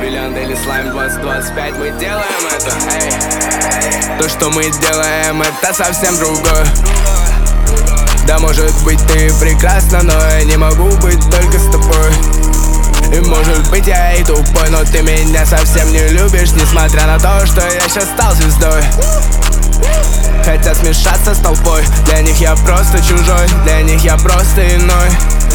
Бриллиант или слайм 2025, мы делаем это, эй. То, что мы делаем, это совсем другое. Да, может быть, ты прекрасна, но я не могу быть только с тобой. И может быть я и тупой, но ты меня совсем не любишь, несмотря на то, что я сейчас стал звездой. Хотят смешаться с толпой, для них я просто чужой, для них я просто иной.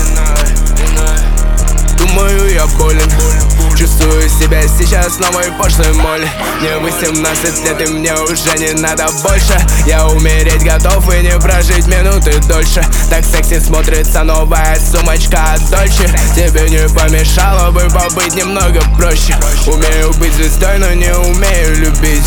Думаю, я болен, чувствую себя сейчас новой пошлой моли. Мне 18 лет и мне уже не надо больше. Я умереть готов и не прожить минуты дольше. Так секси смотрится новая сумочка от Дольче. Тебе не помешало бы побыть немного проще. Умею быть звездой, но не умею любить.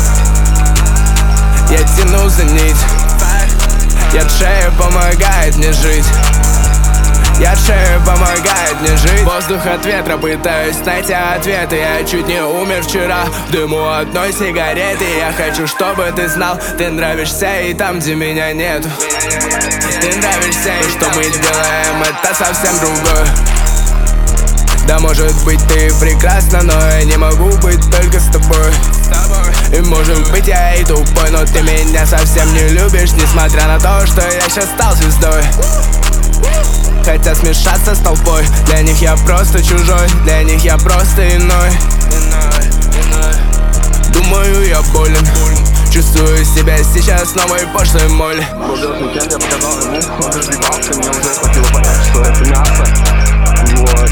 Я тяну за нить, яд шея помогает мне жить. Яд шея помогает мне жить. Воздух от ветра, пытаюсь найти ответы. Я чуть не умер вчера в дыму одной сигареты. Я хочу, чтобы ты знал, ты нравишься и там, где меня нету. Ты нравишься, и что мы делаем, это совсем другое. Да, может быть, ты прекрасна, но я не могу быть только с тобой. И может быть я и тупой, но ты меня совсем не любишь, несмотря на то, что я сейчас стал звездой. Хотят смешаться с толпой, для них я просто чужой, для них я просто иной. Думаю, я болен, чувствую себя сейчас новой пошлой моли. Был уикенд, я показал ему, он разъебался, мне уже хватило понять, что это мясо. Вот.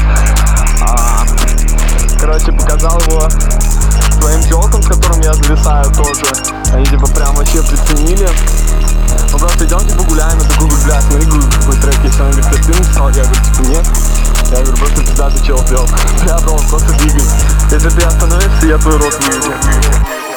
Короче, показал его своим тёлкам, с которым я зависаю тоже. Они типа прям вообще приценили. Мы просто идем типа гуляем, я такой, бля, смотри, какой трек есть. Он говорит, ты написал? Я говорю, типа, нет. Я говорю, просто пиздатый чел сделал. Бля, бро, он просто двигает. Если ты остановишься, я твой рот выведу.